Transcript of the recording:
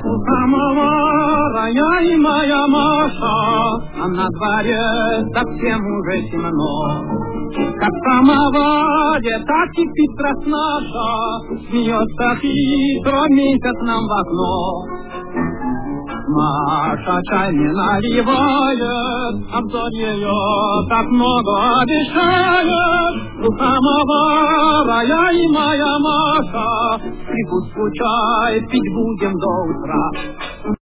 У самого я и моя Маша, а на дворе совсем уже темно. Как в самоваре, так и пестра наша, смеется хитро месяц нам в окно. Маша чай не наливает, обзор ее так много обещает. У самовара я и моя Маша, припуску чай пить будем до утра.